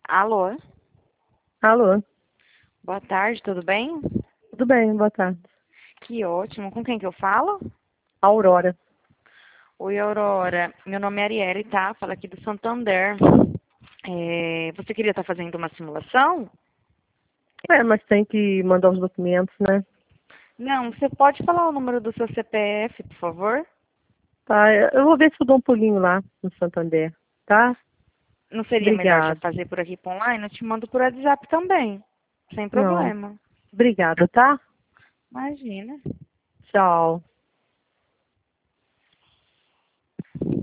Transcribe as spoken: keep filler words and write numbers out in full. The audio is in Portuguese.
Alô, Alô, boa tarde, tudo bem? tudo bem? Boa tarde. Que ótimo. Com quem que eu falo? Aurora. Oi, Aurora. Meu nome é Arielle, tá? Falo aqui do Santander. É, você queria estar fazendo uma simulação? É, mas tem que mandar os documentos, né? Não, você pode falar o número do seu C P F, por favor? Tá, eu vou ver se eu dou um pulinho lá no Santander, tá? Não seria melhor já Obrigada. fazer por aqui por online? Eu te mando por WhatsApp também, sem Não, problema. obrigada, tá? Imagina. Tchau.